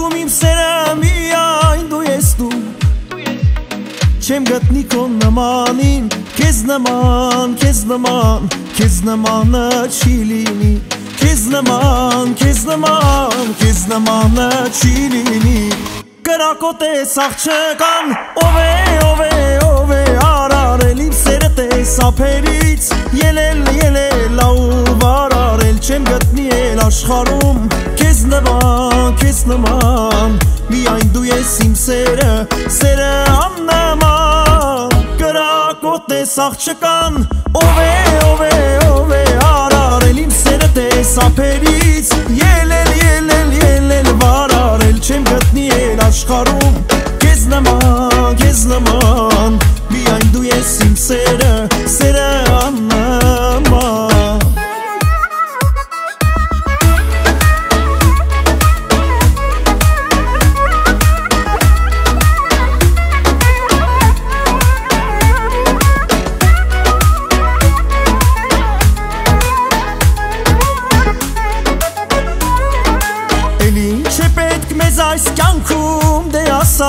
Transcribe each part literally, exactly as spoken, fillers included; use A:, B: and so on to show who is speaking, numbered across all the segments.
A: Կրակում իմ սերը միայն դու ես դու Չեմ գտնի քո նմանին Քեզ նման, քեզ նման, քեզ նմանը չի լինի Քեզ նման, քեզ նման, քեզ նմանը չի լինի Կրակոտ ես աղջկան Ով է, ով է, ով է արարել իմ սերը տեսափերից Ելել, ելել, ու վարարել Չեմ գտնի էլ աշխարում Քեզ նման, քեզ նման Միայն դու ես իմ սերը, սերը աննման Կրակոտ ես աղջկան Ով է, ով է, ով է արարել իմ սերը տեսափերից Ելել, ելել, ելել, վարարել Չեմ գտնի էլ աշխարում Քեզ նման, քեզ նման Միայն դու ես իմ սերը, սերը աննման Մեզ այս կյանքում դե ասա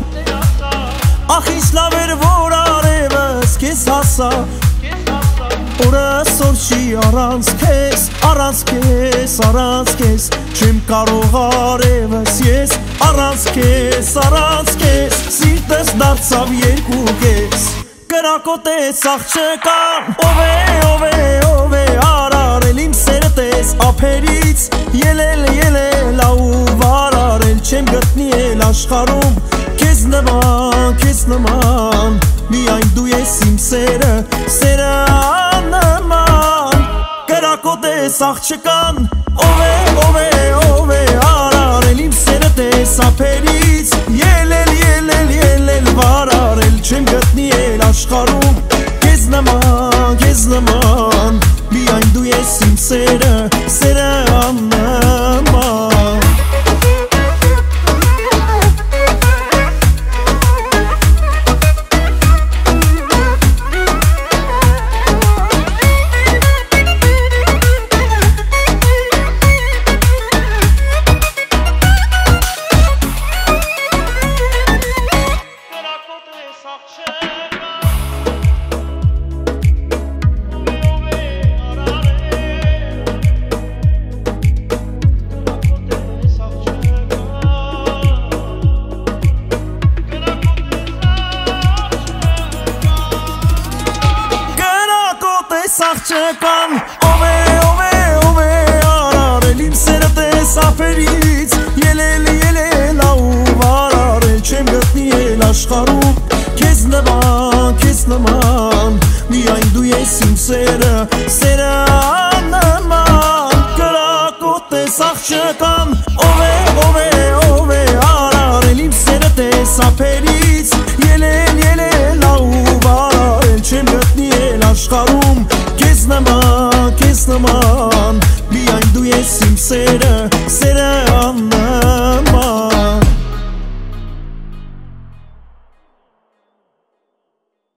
A: Ախ ինչ լավ էր որ արևս քեզ հասա Օրս օր չի առանց քեզ, առանց քեզ, առանց քեզ Չեմ կարող արևս ես առանց քեզ, առանց քեզ Սիրտս դարձավ երկու կես Կրակոտ ես աղջկան Ով է, ով է, ով է արարել իմ սերը տեսափերից Ելել, ելել, ու վարարել Չեմ գտնի էլ աշխարում Քեզ նման, քեզ նման Միայն դու ես իմ սերը, սերը աննման Կրակոտ ես աղջկան Ով է, ով է, ով է արարել իմ սերը տեսափերից Ելել, ելել, ելել, վարարել Չեմ գտնի էլ աշխարում Քեզ նման, քեզ նման Միայն դու ես իմ սերը, սերը աննման Աղջկան Ով է, ով է, ով է արարել իմ սերը տեսափերից Ելել, ելել, ու վարարել Չեմ գտնի էլ աշխարում Քեզ նման, քեզ նման Միայն դու ես իմ սերը, սերը աննման Կրակոտ ես աղջկան Ով է, ով է, ով է արարել իմ սերը տեսափերից Ելել, ելել, ու վարարել Չեմ գտնի էլ աշխարում Քեզ նման, քեզ նման Միայն դու ես իմ սերը